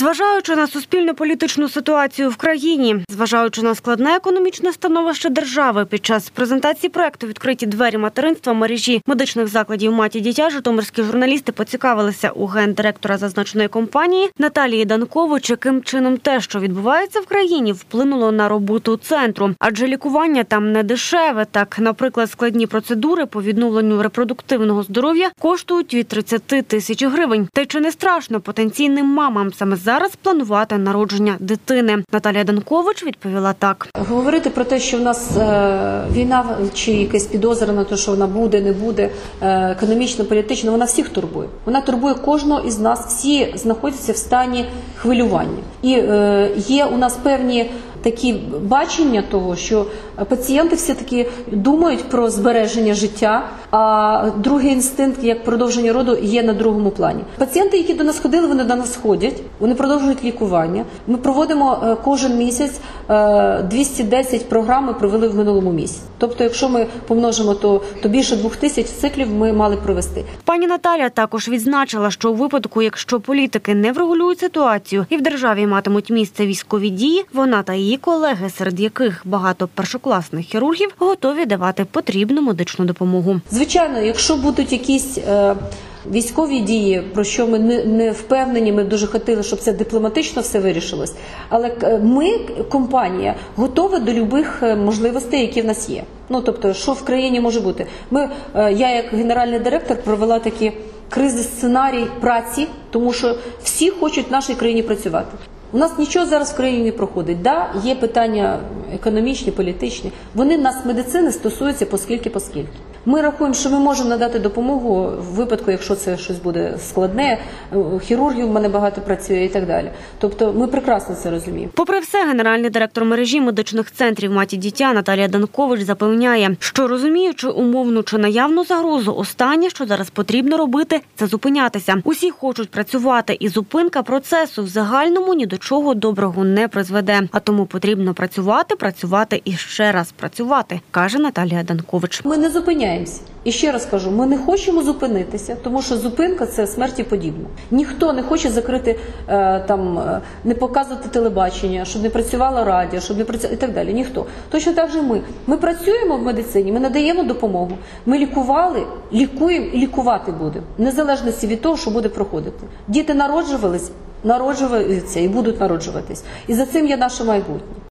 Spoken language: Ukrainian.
Зважаючи на суспільно-політичну ситуацію в країні, зважаючи на складне економічне становище держави, під час презентації проекту «Відкриті двері материнства» мережі медичних закладів «Мать-дитя» житомирські журналісти поцікавилися у гендиректора зазначеної компанії Наталії Данкович, яким чином те, що відбувається в країні, вплинуло на роботу центру. Адже лікування там не дешеве. Так, наприклад, складні процедури по відновленню репродуктивного здоров'я коштують від 30 тисяч гривень. Та й чи не страшно потенційним мамам саме зараз планувати народження дитини? Наталія Данкович відповіла так. Говорити про те, що в нас війна чи якась підозра на те, що вона буде, не буде, економічно, політично, вона всіх турбує. Вона турбує кожного із нас, всі знаходяться в стані хвилювання. І є у нас певні такі бачення того, що пацієнти все-таки думають про збереження життя, а другий інстинкт, як продовження роду, є на другому плані. Пацієнти, які до нас ходили, вони до нас ходять, вони продовжують лікування. Ми проводимо кожен місяць 210 програм ми провели в минулому місяці. Тобто, якщо ми помножимо, то більше 2000 циклів ми мали провести. Пані Наталя також відзначила, що у випадку, якщо політики не врегулюють ситуацію і в державі матимуть місце військові дії, вона та її колеги, серед яких багато першокласних хірургів, готові давати потрібну медичну допомогу. Звичайно, якщо будуть якісь військові дії, про що ми не впевнені, ми дуже хотіли, щоб це дипломатично все вирішилось. Але ми, компанія, готова до будь-яких можливостей, які в нас є. Тобто, що в країні може бути. Я як генеральний директор провела такі кризовий сценарій праці, тому що всі хочуть в нашій країні працювати. У нас нічого зараз в країні не проходить. Є питання економічні, політичні. Вони нас, медицини, стосуються поскільки. Ми рахуємо, що ми можемо надати допомогу в випадку, якщо це щось буде складне, хірургів в мене багато працює і так далі. Тобто ми прекрасно це розуміємо. Попри все, генеральний директор мережі медичних центрів «Мать-дитя» Наталія Данкович запевняє, що розуміючи умовну чи наявну загрозу, останнє, що зараз потрібно робити, це зупинятися. Усі хочуть працювати, і зупинка процесу в загальному ні до чого доброго не призведе. А тому потрібно працювати і ще раз працювати, каже Наталія Данкович. Ми не зупиняємося. І ще раз кажу, ми не хочемо зупинитися, тому що зупинка – це смерті подібно. Ніхто не хоче закрити, не показувати телебачення, щоб не працювало радіо, щоб не працювало і так далі. Ніхто. Точно так же і ми. Ми працюємо в медицині, ми надаємо допомогу. Ми лікували, лікуємо і лікувати будемо. Незалежно від того, що буде проходити. Діти народжувалися і будуть народжуватись. І за цим є наше майбутнє.